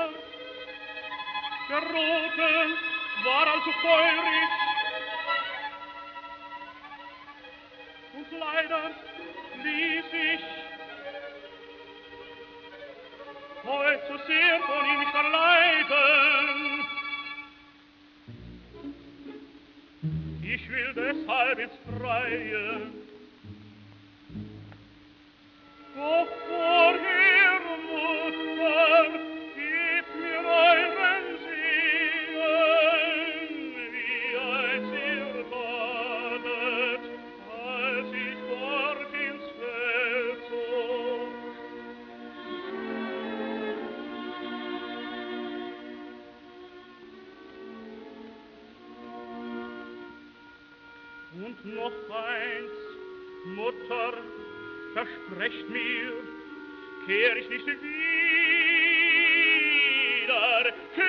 Der Rote war also feurig, und leider ließ ich heut so sehr von ihm nicht erleiden. Ich will deshalb ins Freie. Doch vorher, Mutter, gebt mir euren Segen, wie als ihr badet, als ich fort ins Feld zog. Und noch eins, Mutter, versprecht mir, kehr ich nicht wieder, kehr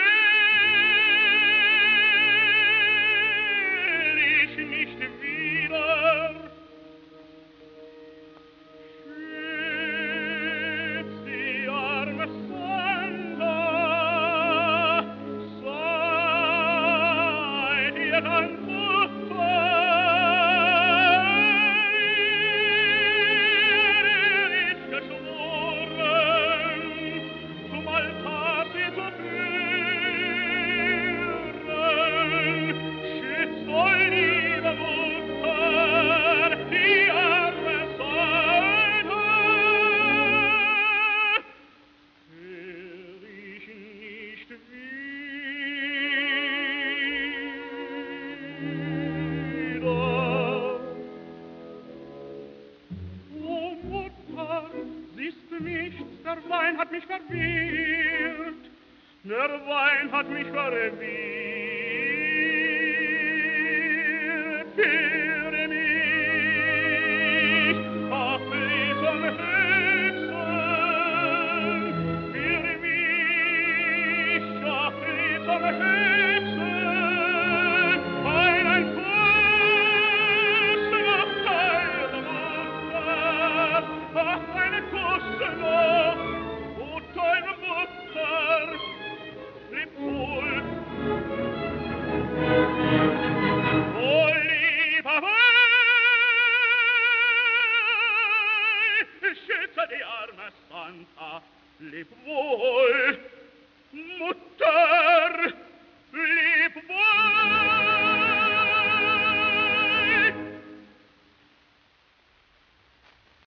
ich nicht wieder. Schütz die arme Sandra, seid ihr dann der Wein hat mich verwirrt, der Wein hat mich verwirrt. Führe mich, ach, zum Höchsten, führe mich, ach, zum Höchsten, ein Kuss noch, teure Mutter, ach, eine Kuss noch, o teure Mutter, leb wohl. O lieber Weih, schütze die arme Santa, leb wohl, Mutter.